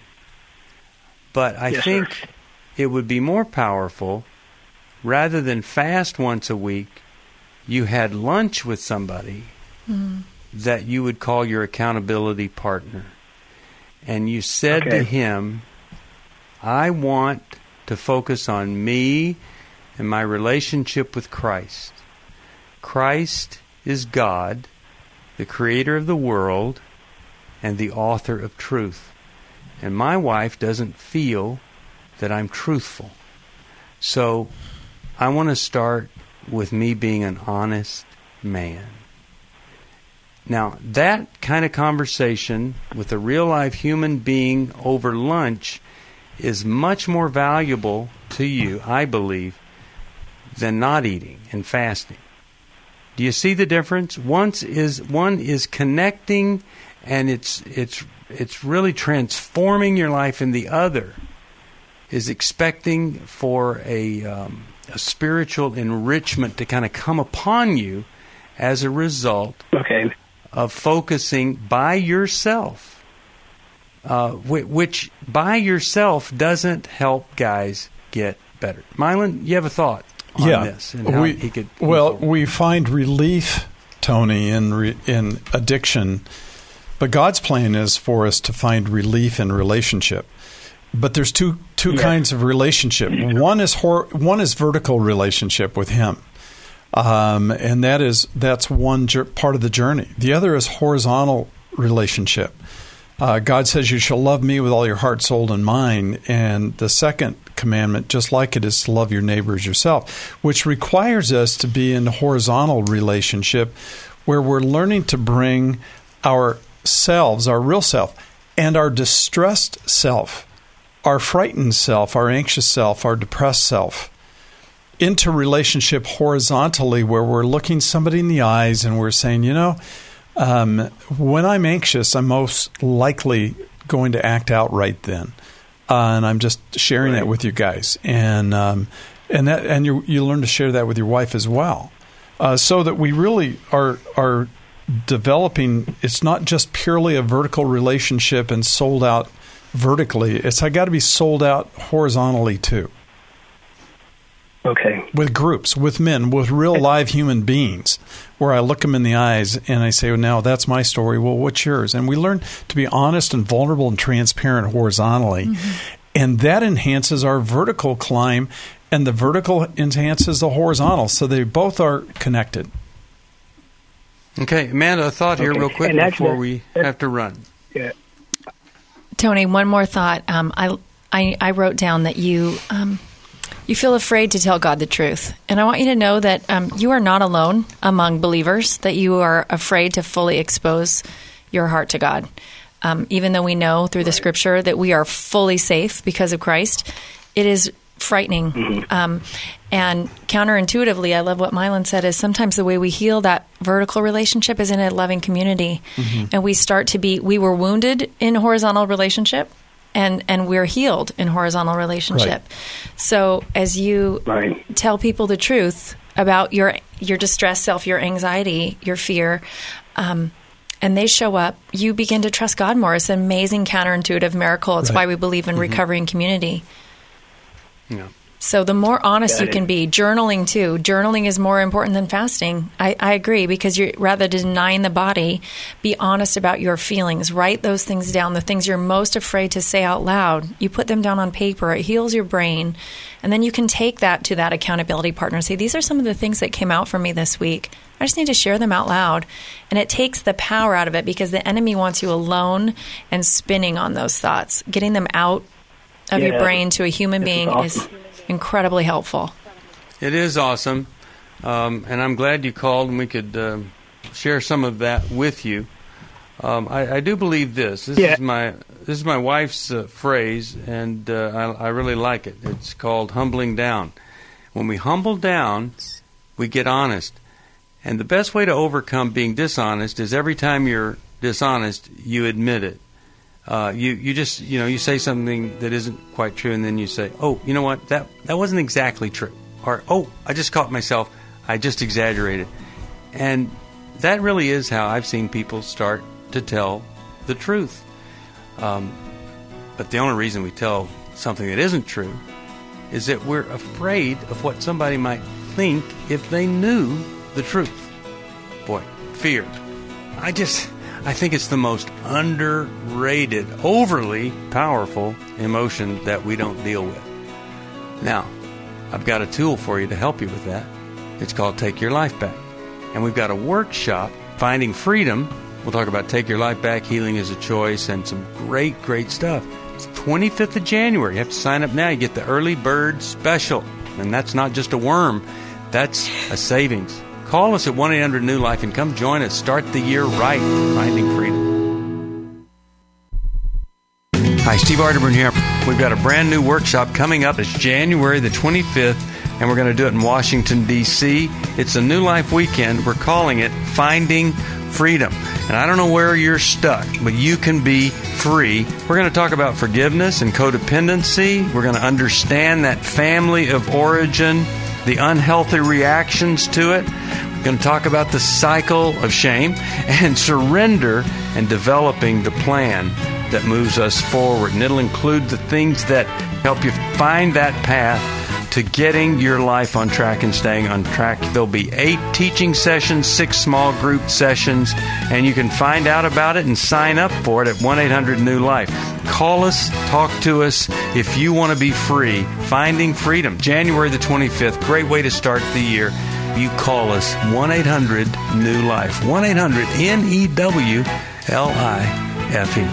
But I yes, think sir. it would be more powerful, rather than fast once a week, you had lunch with somebody mm. that you would call your accountability partner. And you said okay. to him, I want to focus on me and my relationship with Christ. Christ is God, the creator of the world, and the author of truth. And my wife doesn't feel that I'm truthful. So I want to start with me being an honest man. Now, that kind of conversation with a real-life human being over lunch is much more valuable to you, I believe, than not eating and fasting. Do you see the difference? One is one is connecting, and it's it's it's really transforming your life, and the other is expecting for a um, a spiritual enrichment to kind of come upon you as a result okay. of focusing by yourself, uh, which by yourself doesn't help guys get better. Mylan, you have a thought on yeah, this? And how we, he could well, we find relief, Tony, in re, in addiction, but God's plan is for us to find relief in relationship. But there's two two yeah. kinds of relationship. One is hor- one is vertical relationship with Him, um, and that is that's one ju- part of the journey. The other is horizontal relationship. Uh, God says, "You shall love Me with all your heart, soul, and mind." And the second commandment, just like it, is to love your neighbor as yourself, which requires us to be in a horizontal relationship where we're learning to bring ourselves, our real self, and our distressed self, our frightened self, our anxious self, our depressed self, into relationship horizontally, where we're looking somebody in the eyes and we're saying, you know, um, when I'm anxious, I'm most likely going to act out right then. Uh, and I'm just sharing right. that with you guys. And um, and that and you you learn to share that with your wife as well. Uh, so that we really are are developing, it's not just purely a vertical relationship and sold out vertically. It's I got to be sold out horizontally too. Okay. With groups, with men, with real live human beings, where I look them in the eyes and I say, well, now that's my story. Well, what's yours? And we learn to be honest and vulnerable and transparent horizontally. Mm-hmm. And that enhances our vertical climb, and the vertical enhances the horizontal. So they both are connected. Okay. Amanda, a thought here okay. real quick and before we have to run. Yeah. Tony, one more thought. Um, I, I I wrote down that you um, you feel afraid to tell God the truth, and I want you to know that um, you are not alone among believers. That you are afraid to fully expose your heart to God, um, even though we know through the Scripture that we are fully safe because of Christ. It is frightening, mm-hmm. um, and counterintuitively, I love what Mylon said. Is sometimes the way we heal that vertical relationship is in a loving community, mm-hmm. and we start to be. We were wounded in a horizontal relationship, and and we're healed in horizontal relationship. Right. So as you right. tell people the truth about your your distressed self, your anxiety, your fear. Um, and they show up, you begin to trust God more. It's an amazing counterintuitive miracle. It's right. why we believe in mm-hmm. recovery and community. Yeah. So the more honest you can be, journaling too. Journaling is more important than fasting. I, I agree, because you're rather than denying the body, be honest about your feelings. Write those things down, the things you're most afraid to say out loud. You put them down on paper. It heals your brain. And then you can take that to that accountability partner and say, these are some of the things that came out for me this week. I just need to share them out loud. And it takes the power out of it, because the enemy wants you alone and spinning on those thoughts. Getting them out of yeah. your brain to a human this being is, awesome. is incredibly helpful. It is awesome. Um, and I'm glad you called and we could uh, share some of that with you. Um, I, I do believe this. This yeah. is my this is my wife's uh, phrase, and uh, I, I really like it. It's called humbling down. When we humble down, we get honest. And the best way to overcome being dishonest is every time you're dishonest, you admit it. Uh, you, you just, you know, you say something that isn't quite true, and then you say, oh, you know what, that that wasn't exactly true. Or, oh, I just caught myself, I just exaggerated. And that really is how I've seen people start to tell the truth. Um, but the only reason we tell something that isn't true is that we're afraid of what somebody might think if they knew the truth. Boy, fear. I just... I think it's the most underrated, overly powerful emotion that we don't deal with. Now, I've got a tool for you to help you with that. It's called Take Your Life Back. And we've got a workshop, Finding Freedom. We'll talk about Take Your Life Back, Healing is a Choice, and some great, great stuff. It's twenty-fifth of January. You have to sign up now. You get the early bird special. And that's not just a worm. That's a savings. Call us at one eight hundred new life and come join us. Start the year right, Finding Freedom. Hi, Steve Arterburn here. We've got a brand new workshop coming up. It's January the twenty-fifth, and we're going to do it in Washington, D C It's a New Life weekend. We're calling it Finding Freedom. And I don't know where you're stuck, but you can be free. We're going to talk about forgiveness and codependency. We're going to understand that family of origin, the unhealthy reactions to it. We're going to talk about the cycle of shame and surrender and developing the plan that moves us forward. And it'll include the things that help you find that path to getting your life on track and staying on track. There'll be eight teaching sessions, six small group sessions, and you can find out about it and sign up for it at one eight hundred new life. Call us, talk to us if you want to be free. Finding Freedom, January the twenty-fifth. Great way to start the year. You call us, one eight hundred new life. one eight hundred N E W L I F E.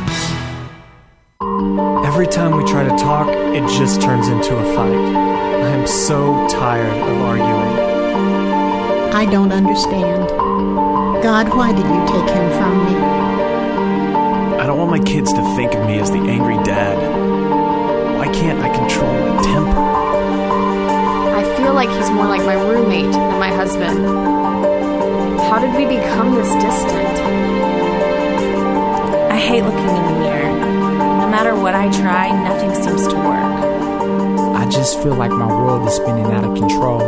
Every time we try to talk, it just turns into a fight. I am so tired of arguing. I don't understand. God, why did you take him from me? I don't want my kids to think of me as the angry dad. Why can't I control my temper? I feel like he's more hate than my husband. How did we become this distant? I hate looking in the mirror. No matter what I try, nothing seems to work. I just feel like my world is spinning out of control.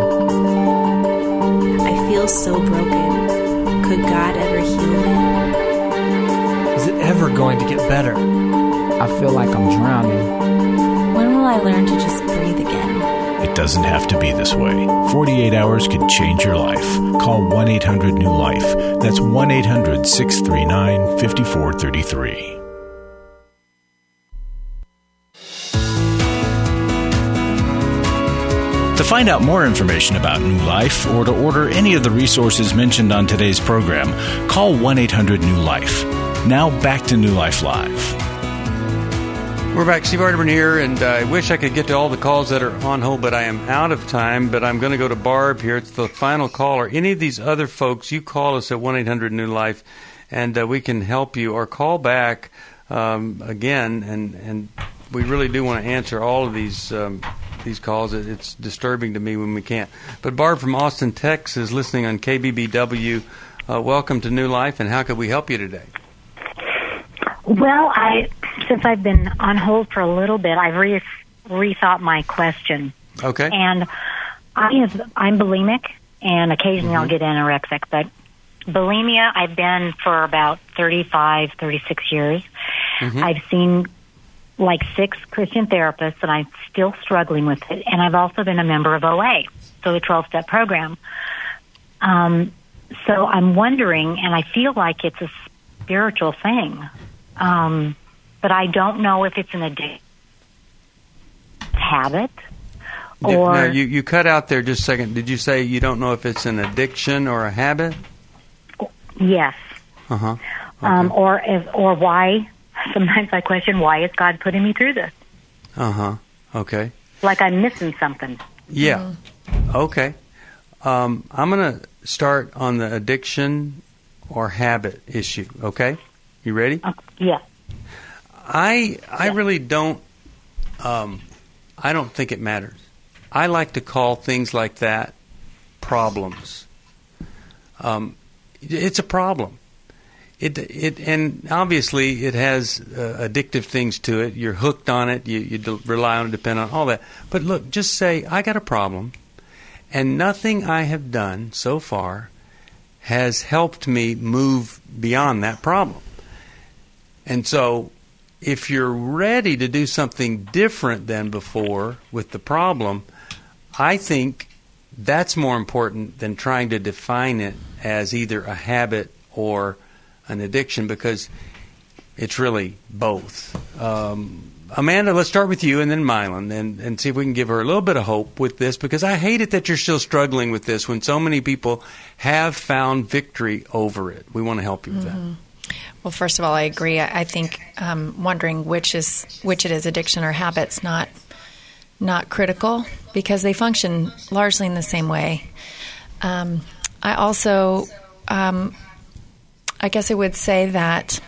I feel so broken. Could God ever heal me? Is it ever going to get better? I feel like I'm drowning. When will I learn to just breathe again? It doesn't have to be this way. forty-eight hours can change your life. Call one eight hundred new life. That's one eight hundred six three nine five four three three. To find out more information about New Life or to order any of the resources mentioned on today's program, call one eight hundred new life. Now back to New Life Live. We're back. Steve Arterburn here, and I wish I could get to all the calls that are on hold, but I am out of time. But I'm going to go to Barb here. It's the final call. Or any of these other folks, you call us at one eight hundred new life, and uh, we can help you. Or call back um, again, and, and we really do want to answer all of these um, these calls. It's disturbing to me when we can't. But Barb from Austin, Texas, listening on K B B W. Uh, welcome to New Life, and how could we help you today? Well, I since I've been on hold for a little bit, I've re- rethought my question. Okay. And I have, I'm bulimic, and occasionally Mm-hmm. I'll get anorexic, but bulimia I've been for about thirty-five, thirty-six years. Mm-hmm. I've seen like six Christian therapists, and I'm still struggling with it. And I've also been a member of O A, so the twelve-step program. Um, so I'm wondering, and I feel like it's a spiritual thing. Um, but I don't know if it's an addiction habit or... Now, you, you cut out there just a second. Did you say you don't know if it's an addiction or a habit? Yes. Uh-huh. Okay. Um, or if, or why, sometimes I question, why is God putting me through this? Uh-huh. Okay. Like I'm missing something. Yeah. Okay. Um, I'm going to start on the addiction or habit issue, okay? You ready? Uh, yeah. I I really don't um, I don't think it matters. I like to call things like that problems. Um, it's a problem. It it and obviously it has uh, addictive things to it. You're hooked on it. You you de- rely on it, depend on all that. But look, just say I got a problem, and nothing I have done so far has helped me move beyond that problem. And so if you're ready to do something different than before with the problem, I think that's more important than trying to define it as either a habit or an addiction, because it's really both. Um, Amanda, let's start with you and then Mylon, and, and see if we can give her a little bit of hope with this, because I hate it that you're still struggling with this when so many people have found victory over it. We want to help you with Mm-hmm. that. Well, first of all, I agree. I I think um, wondering which is which it is, addiction or habits, not not critical, because they function largely in the same way. Um, I also, um, I guess I would say that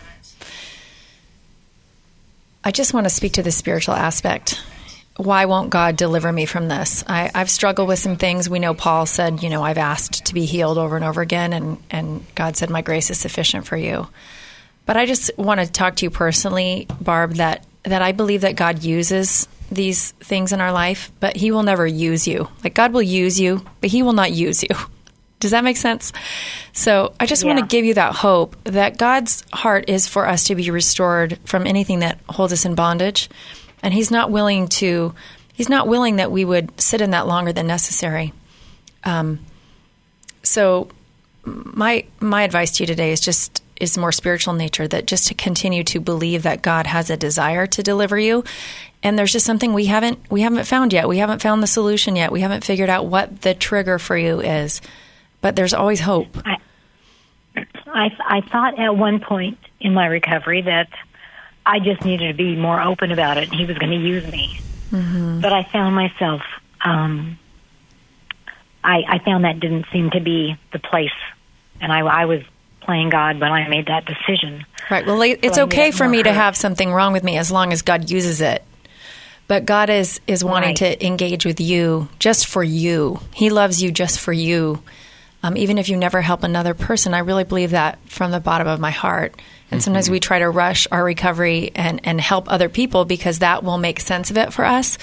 I just want to speak to the spiritual aspect. Why won't God deliver me from this? I, I've struggled with some things. We know Paul said, you know, I've asked to be healed over and over again, and, and God said, my grace is sufficient for you. But I just want to talk to you personally, Barb, that, that I believe that God uses these things in our life, but he will never use you. Like, God will use you, but he will not use you. Does that make sense? So I just Yeah. want to give you that hope that God's heart is for us to be restored from anything that holds us in bondage. And he's not willing to, he's not willing that we would sit in that longer than necessary. Um, so my, my advice to you today is just, is more spiritual nature, that just to continue to believe that God has a desire to deliver you. And there's just something we haven't, we haven't found yet. We haven't found the solution yet. We haven't figured out what the trigger for you is, but there's always hope. I, I, I thought at one point in my recovery that I just needed to be more open about it, and he was going to use me. Mm-hmm. But I found myself, um, I, I found that didn't seem to be the place. And I, I was playing God when I made that decision. Right. Well, it's So I okay needed for more me to hurt. have something wrong with me as long as God uses it. But God is, is wanting Right. to engage with you just for you. He loves you just for you. Um, even if you never help another person, I really believe that from the bottom of my heart. And sometimes we try to rush our recovery and, and help other people because that will make sense of it for us.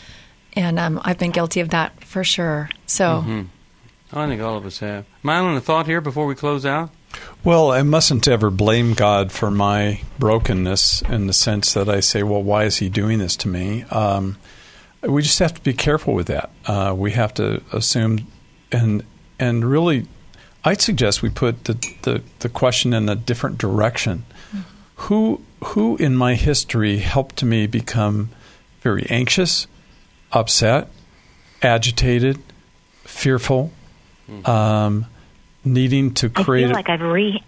And um, I've been guilty of that for sure. So, Mm-hmm. I think all of us have. Mylon, a thought here before we close out? Well, I mustn't ever blame God for my brokenness in the sense that I say, well, why is he doing this to me? Um, we just have to be careful with that. Uh, we have to assume and and really, I'd suggest we put the, the, the question in a different direction. Mm-hmm. Who who in my history helped me become very anxious, upset, agitated, fearful, mm-hmm. um, needing to create... I feel like I've re...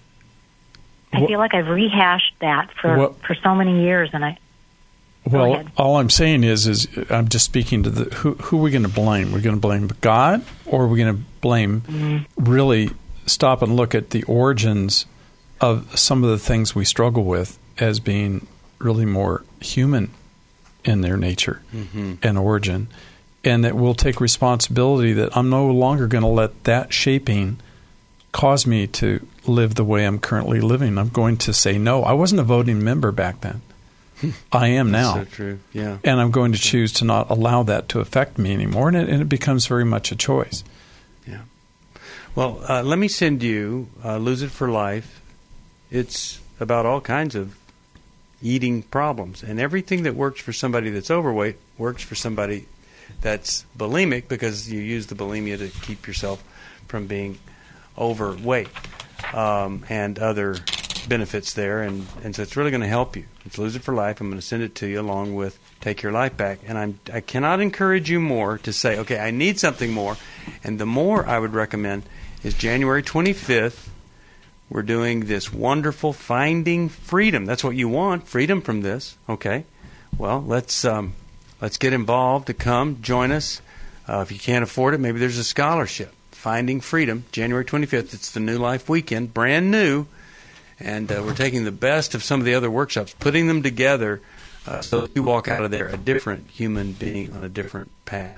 I What- feel like I've rehashed that for, What- for so many years, and I... Go Well, ahead. all I'm saying is, is I'm just speaking to the who. Who are we going to blame? We're going to blame God, or are we going to blame? Mm-hmm. Really stop and look at the origins of some of the things we struggle with as being really more human in their nature Mm-hmm. and origin, and that we'll take responsibility that I'm no longer going to let that shaping cause me to live the way I'm currently living. I'm going to say no. I wasn't a voting member back then. I am now. That's so true, yeah. And I'm going to choose to not allow that to affect me anymore, and it, and it becomes very much a choice. Yeah. Well, uh, let me send you uh, Lose It for Life. It's about all kinds of eating problems, and everything that works for somebody that's overweight works for somebody that's bulimic, because you use the bulimia to keep yourself from being overweight, um, and other benefits there, and, and so it's really going to help you. It's Lose It for Life. I'm going to send it to you along with Take Your Life Back. And I'm, I cannot encourage you more to say, okay, I need something more. And the more I would recommend is January twenty-fifth. We're doing this wonderful Finding Freedom. That's what you want, freedom from this. Okay. Well, let's um, let's get involved to come. Join us. Uh, if you can't afford it, maybe there's a scholarship. Finding Freedom, January twenty-fifth. It's the New Life Weekend, brand new. And uh, we're taking the best of some of the other workshops, putting them together uh, so that you walk out of there a different human being on a different path.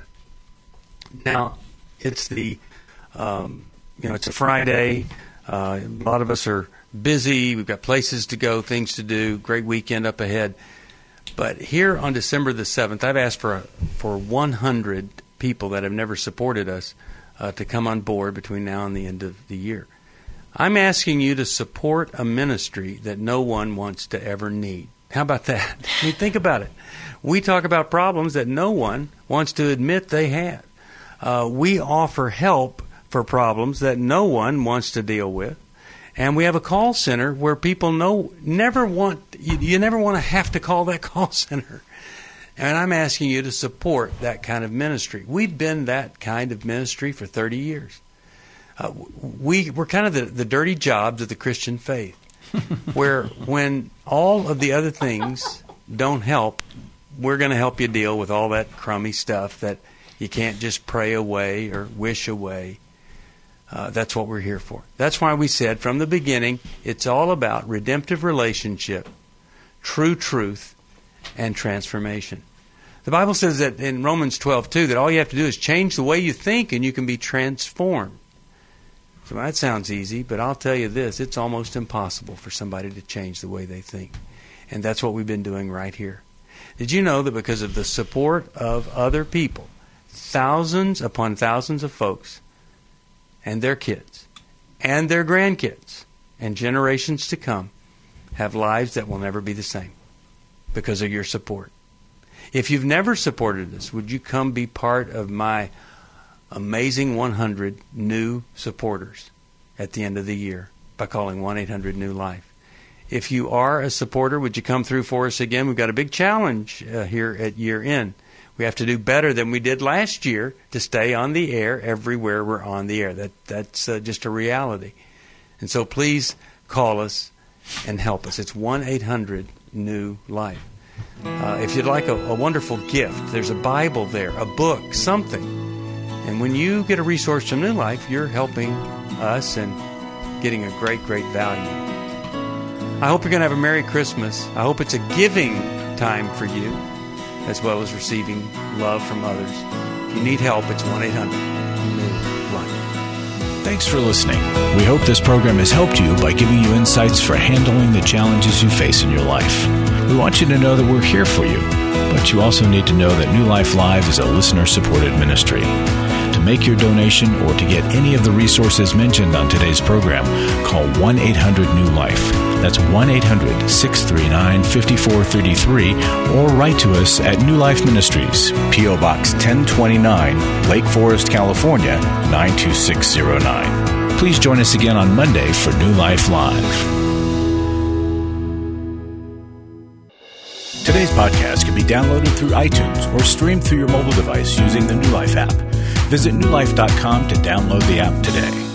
Now, it's the, um, you know, it's a Friday. Uh, a lot of us are busy. We've got places to go, things to do, great weekend up ahead. But here on December the seventh, I've asked for, a, for one hundred people that have never supported us uh, to come on board between now and the end of the year. I'm asking you to support a ministry that no one wants to ever need. How about that? I mean, think about it. We talk about problems that no one wants to admit they have. Uh, we offer help for problems that no one wants to deal with. And we have a call center where people know never want you, you never want to have to call that call center. And I'm asking you to support that kind of ministry. We've been that kind of ministry for thirty years. Uh, we, we're kind of the, the dirty jobs of the Christian faith, where when all of the other things don't help, we're going to help you deal with all that crummy stuff that you can't just pray away or wish away. Uh, that's what we're here for. That's why we said from the beginning, it's all about redemptive relationship, true truth, and transformation. The Bible says that in Romans twelve two that all you have to do is change the way you think and you can be transformed. So that sounds easy, but I'll tell you this, it's almost impossible for somebody to change the way they think. And that's what we've been doing right here. Did you know that because of the support of other people, thousands upon thousands of folks and their kids and their grandkids and generations to come have lives that will never be the same because of your support? If you've never supported us, would you come be part of my amazing one hundred new supporters at the end of the year by calling one eight hundred new life? If you are a supporter, would you come through for us again? We've got a big challenge uh, here at year end. We have to do better than we did last year to stay on the air everywhere we're on the air. That That's uh, just a reality. And so please call us and help us. It's one eight hundred new life. Uh, if you'd like a, a wonderful gift, there's a Bible there, a book, something. And when you get a resource from New Life, you're helping us and getting a great, great value. I hope you're going to have a Merry Christmas. I hope it's a giving time for you. as well as receiving love from others. If you need help, it's one eight hundred new life. Thanks for listening. We hope this program has helped you by giving you insights for handling the challenges you face in your life. We want you to know that we're here for you, but you also need to know that New Life Live is a listener-supported ministry. To make your donation or to get any of the resources mentioned on today's program, call one eight hundred new life. That's one eight hundred six three nine five four three three, or write to us at New Life Ministries, P O Box ten twenty-nine, Lake Forest, California, nine two six zero nine. Please join us again on Monday for New Life Live. Today's podcast can be downloaded through iTunes or streamed through your mobile device using the New Life app. Visit new life dot com to download the app today.